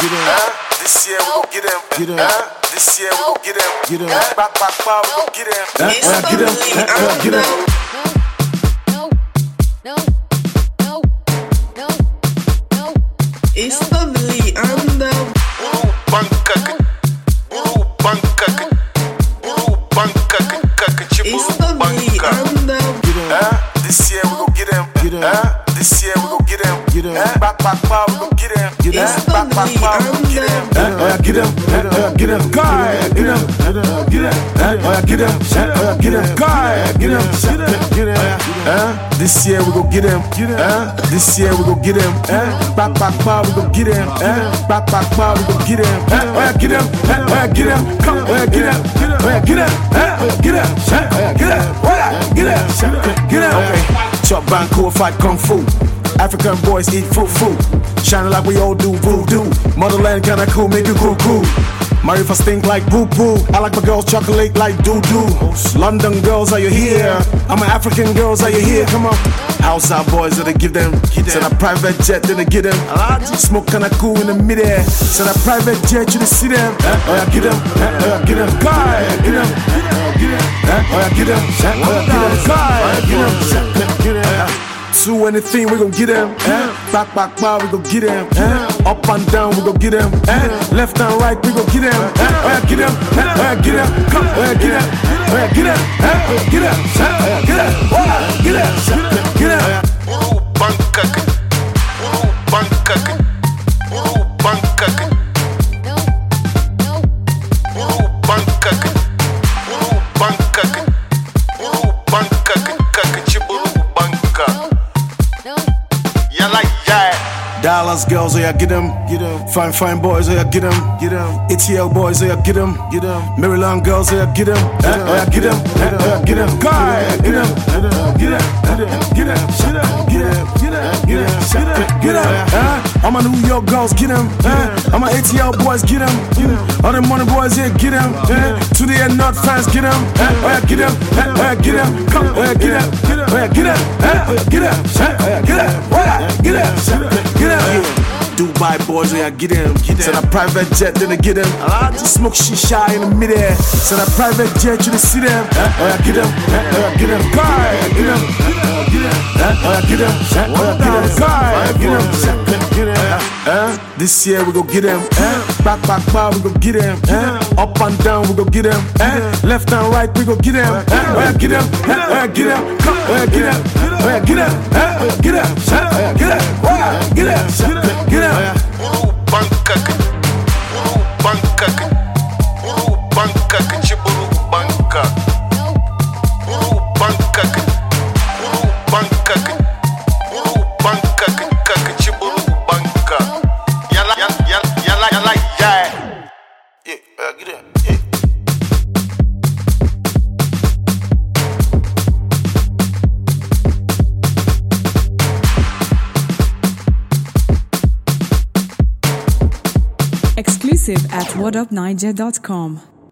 This year we gon' get him. This year we gon' get him. Back, we gon' get him. Get him. It's lovely and this year we gon' get him. This year we gon' get him. Back, we gon' get him. Back, we gon' get him. Get him. Get him. Guy. Get him. Get him. Get him. Guy. Get him. This year we gon' get him. This year we gon' get him. Back, we gon' get him. Back, we gon' get him. Get him. Get him. Come, get him. Get him. Get him. Get him. Okay. Chop Banco, fight Kung Fu. African boys eat food. Shining like we all do voodoo. Motherland kinda cool, make you cool. Marry if I stink like boo. I like my girls chocolate like doo-doo. London girls, are you here? I'm an African girls, are you here? Come on. Outside boys, that they give them. Send a private jet, then they get them. Smoke kinda cool in the midair. Send a private jet, you to see them. Get them. Get them. Guy. Get them. Get them. Get them. Guy. Get them. Do anything, we gon' get him. Back, we gon' get him. Up and down, we gon' get him. Left and right, we gon' get him. Get him. Get him. Come, get him. Get him. Get him. Get him. Get him. Dallas girls, oh yeah, get them. Fine boys, oh yeah, get them. ATL boys, oh yeah, get them. Maryland girls, oh yeah, get them. Oh yeah, get them. Get them. Guy, get them. Get them. All my New York girls, get them. All my ATL boys, get them. All the money boys, yeah, get them. To the end, not fans, get them. Oh yeah, get them. Get them. Come, oh yeah, get them. Oh yeah, get them. Get them. Get them. Get them. Dubai boys, yeah, get him. Send a private jet, then they get him. Smoke shisha in the midair. Send a private jet, you to see them. Oh yeah, get him. Get him. Guy. Get him. Get him. Guy. Get him. This year we gon' get him. Back, we gon' get him. Up and down, we gon' get him. Left and right, we gon' get him. Get him. Get him. Come, get him. Get him. Get him. Get him. Get him. Exclusive at whatupniger.com.